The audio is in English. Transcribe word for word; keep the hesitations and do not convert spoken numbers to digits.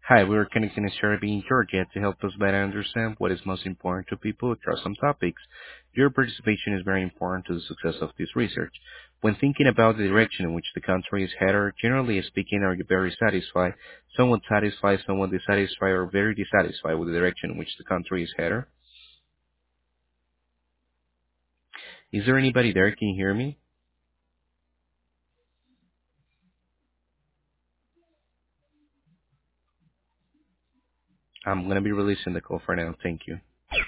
Hi, we're connecting a survey in Georgia to help us better understand what is most important to people across some topics. Your participation is very important to the success of this research. When thinking about the direction in which the country is headed, generally speaking, are you very satisfied, somewhat satisfied, somewhat dissatisfied, or very dissatisfied with the direction in which the country is headed? Is there anybody there? Can you hear me? I'm going to be releasing the call for now. Thank you.